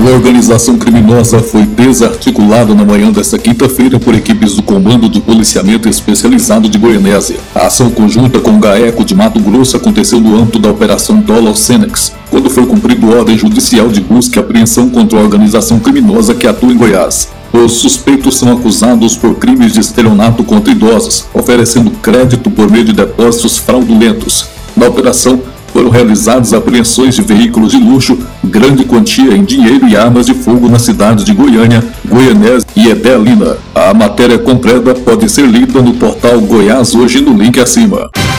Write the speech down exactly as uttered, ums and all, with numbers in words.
Uma organização criminosa foi desarticulada na manhã desta quinta-feira por equipes do Comando de Policiamento Especializado de Goianésia. A ação conjunta com o GAECO de Mato Grosso aconteceu no âmbito da Operação Dolo Senex, quando foi cumprido ordem judicial de busca e apreensão contra a organização criminosa que atua em Goiás. Os suspeitos são acusados por crimes de estelionato contra idosos, oferecendo crédito por meio de depósitos fraudulentos. Na operação, foram realizadas apreensões de veículos de luxo, grande quantia em dinheiro e armas de fogo nas cidades de Goiânia, Goianésia e Edelina. A matéria completa pode ser lida no portal Goiás Hoje no link acima.